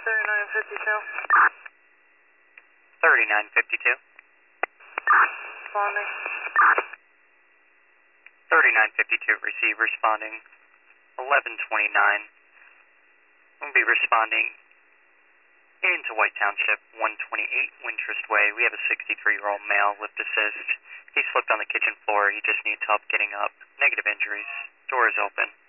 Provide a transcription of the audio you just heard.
3952. 3952. Responding. 3952, receive, responding. 1129. We'll be responding into White Township, 128 Wintrust Way. We have a 63-year-old male, lift assist. He slipped on the kitchen floor. He just needs help getting up. Negative injuries. Door is open.